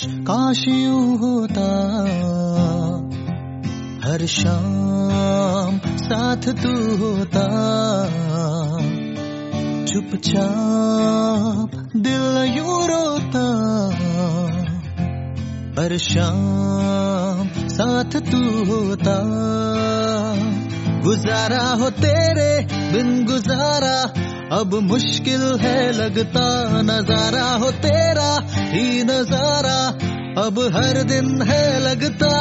काश यूं होता, हर शाम साथ तू होता, चुपचाप दिल यूं रोता, हर शाम साथ तू होता। गुजारा हो तेरे बिन गुजारा अब मुश्किल है लगता, नजारा हो तेरा ही नजारा अब हर दिन है लगता।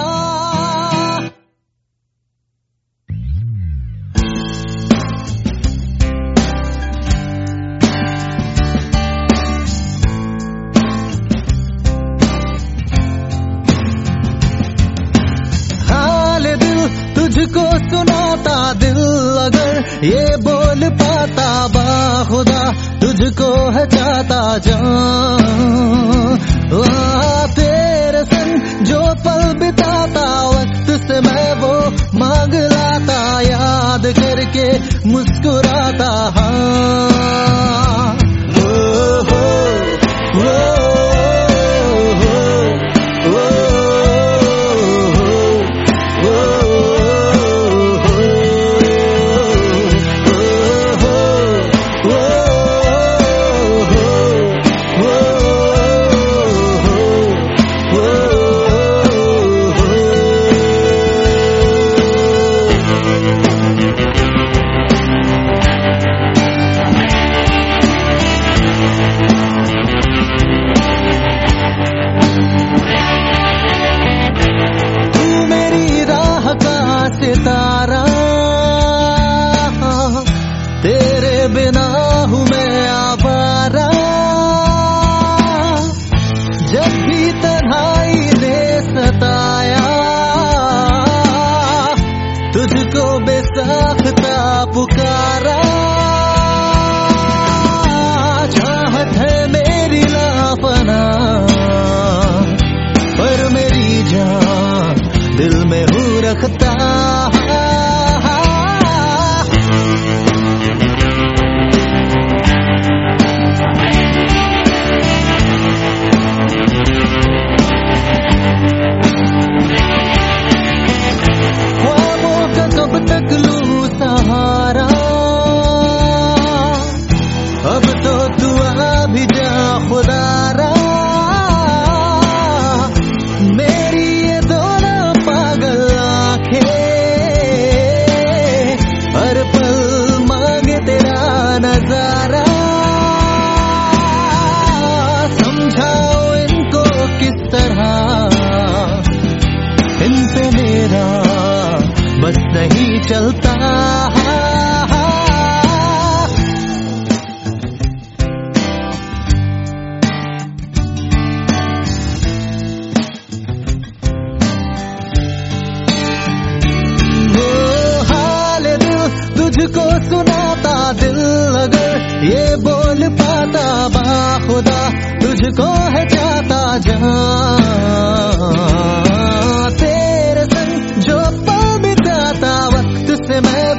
तुझको सुनाता दिल अगर ये बोल पाता, बाखुदा तुझको है चाहता जान। तेरे संग जो पल बिताता, वक्त से मैं वो मांग लाता, याद करके मुस्कुराता। हाँ सितारा, तेरे बिना हूँ मैं आवारा, जब भी तन्हाई ने सताया, तुझको बेसाख्ता पुकारा। चाहत है मेरी लापना, पर मेरी जान दिल में हूँ रखता। ख्वाबों का कब तक लूं सहारा, अब तो तू आ भी जा खुदारा। मेरी ये दोनों पागल आंखें हर पल मांगे तेरा नजारा। समझाओ इनको किस तरह, इन पे मेरा बस नहीं चलता। तुझको सुनाता दिल अगर ये बोल पाता, बाखुदा तुझको है चाहता जान। तेरे संग जो पल बिताता, वक्त से मैं